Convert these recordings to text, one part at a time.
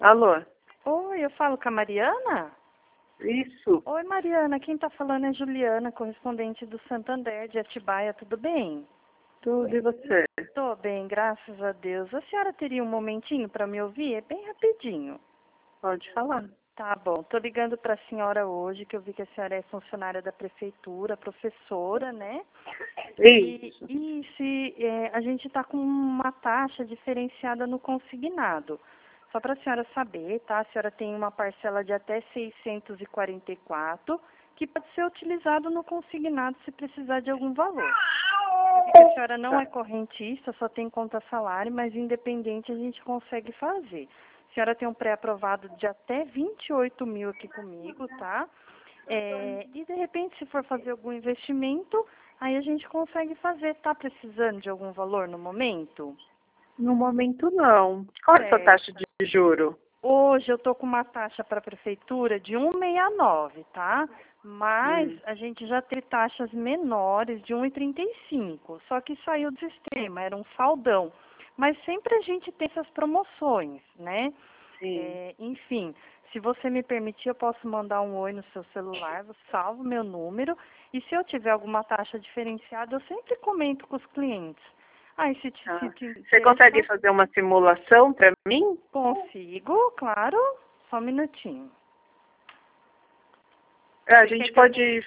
Alô? Oi, eu falo com a Mariana? Isso. Oi, Mariana, quem tá falando é Juliana, correspondente do Santander de Atibaia, tudo bem? Tudo e você? Tô bem, graças a Deus. A senhora teria um momentinho para me ouvir? É bem rapidinho. Pode falar. Tá bom, tô ligando para a senhora hoje, que eu vi que a senhora é funcionária da prefeitura, professora, né? Isso. E se a gente está com uma taxa diferenciada no consignado. Só para a senhora saber, tá? A senhora tem uma parcela de até 644, que pode ser utilizado no consignado se precisar de algum valor. Eu vi que a senhora não é correntista, só tem conta salário, mas independente a gente consegue fazer. A senhora tem um pré-aprovado de até 28 mil aqui comigo, tá? E de repente, se for fazer algum investimento, aí a gente consegue fazer. Tá precisando de algum valor no momento? No momento, não. Qual é a sua taxa de juro? Hoje eu tô com uma taxa para a prefeitura de 1,69, tá? Mas a gente já teve taxas menores de 1,35. Só que saiu do sistema, era um faldão. Mas sempre a gente tem essas promoções, né? Sim. Enfim, se você me permitir, eu posso mandar um oi no seu celular, você salva o meu número. E se eu tiver alguma taxa diferenciada, eu sempre comento com os clientes. Aí, se te Você consegue interessa, fazer uma simulação para mim? consigo, claro. Só um minutinho. A gente pode ir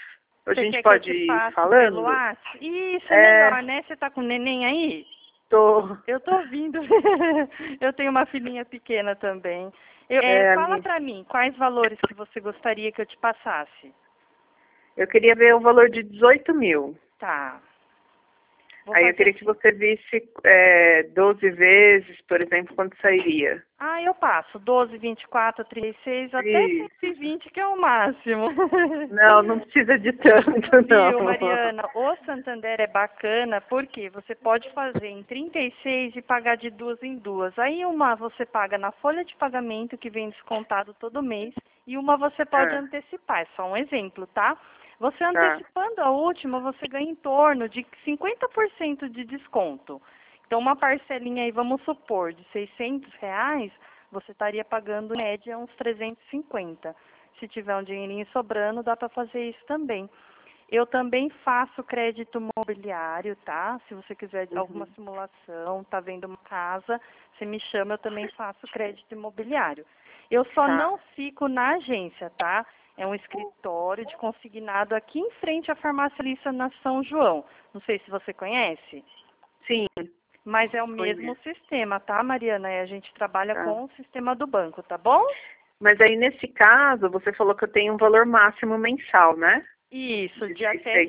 Pelo falando? WhatsApp? Isso, é melhor, né? Você tá com o neném aí? Tô. Eu tô ouvindo. Eu tenho uma filhinha pequena também. Fala pra mim, quais valores que você gostaria que eu te passasse? Eu queria ver o valor de 18 mil. Tá. Aí eu queria que você visse 12 vezes, por exemplo, quanto sairia. Eu passo 12, 24, 36, até 120, que é o máximo. Não precisa de tanto, não. Viu, Mariana? O Santander é bacana porque você pode fazer em 36 e pagar de duas em duas. Aí uma você paga na folha de pagamento, que vem descontado todo mês, e uma você pode antecipar. É só um exemplo, tá? Você antecipando a última, você ganha em torno de 50% de desconto. Então, uma parcelinha aí, vamos supor, de R$ 600, você estaria pagando, em média, uns 350. Se tiver um dinheirinho sobrando, dá para fazer isso também. Eu também faço crédito imobiliário, tá? Se você quiser alguma simulação, tá vendo uma casa, você me chama, eu também faço crédito imobiliário. Eu só não fico na agência, tá? É um escritório de consignado aqui em frente à farmácia Lissa, na São João. Não sei se você conhece. Sim. Mas é o mesmo sistema, tá, Mariana? A gente trabalha com o sistema do banco, tá bom? Mas aí, nesse caso, você falou que eu tenho um valor máximo mensal, né? Isso, de até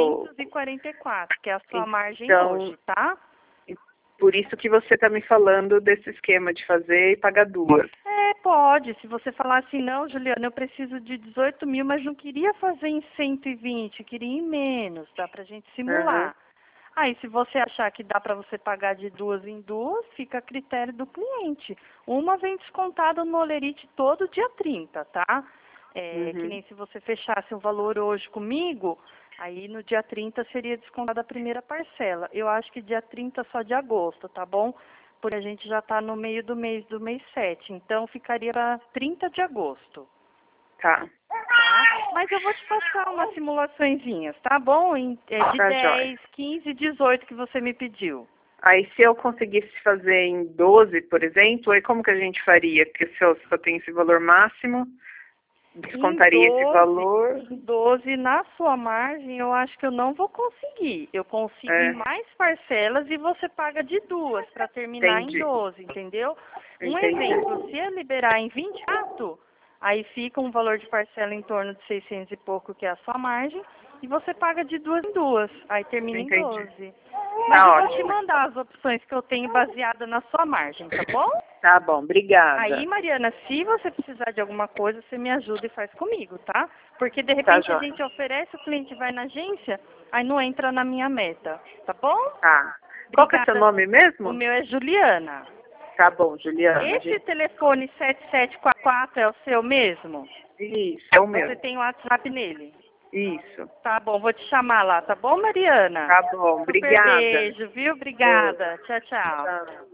644, que é a sua margem hoje, tá? Por isso que você está me falando desse esquema de fazer e pagar duas. Pode. Se você falar assim, não, Juliana, eu preciso de 18 mil, mas não queria fazer em 120, queria em menos, dá pra gente simular. Aí, se você achar que dá para você pagar de duas em duas, fica a critério do cliente. Uma vem descontada no Olerite todo dia 30, tá? Que nem se você fechasse o valor hoje comigo, aí no dia 30 seria descontada a primeira parcela. Eu acho que dia 30 só de agosto, tá bom? Porque a gente já está no meio do mês 7, então ficaria para 30 de agosto. Tá. Mas eu vou te passar umas simulaçõezinhas, tá bom? De 10, 15, 18 que você me pediu. Aí, se eu conseguisse fazer em 12, por exemplo, aí como que a gente faria? Porque se eu só tenho esse valor máximo, descontaria esse valor. Em 12, na sua margem, eu acho que eu não vou conseguir. Eu consigo em mais parcelas e você paga de duas para terminar em 12, entendeu? Um exemplo, se eu liberar em 24, aí fica um valor de parcela em torno de 600 e pouco, que é a sua margem, e você paga de duas em duas, aí termina em 12. Mas eu vou te mandar as opções que eu tenho baseada na sua margem, tá bom? Tá bom, obrigada. Aí, Mariana, se você precisar de alguma coisa, você me ajuda e faz comigo, tá? Porque, de repente, a gente oferece, o cliente vai na agência, aí não entra na minha meta, tá bom? Tá. Qual que é o seu nome mesmo? O meu é Juliana. Tá bom, Juliana. Esse telefone 7744 é o seu mesmo? Isso, é o meu. Você tem o WhatsApp nele? Isso. Tá bom, vou te chamar lá, tá bom, Mariana? Tá bom, obrigada. Super beijo, viu? Obrigada. Tchau, tchau.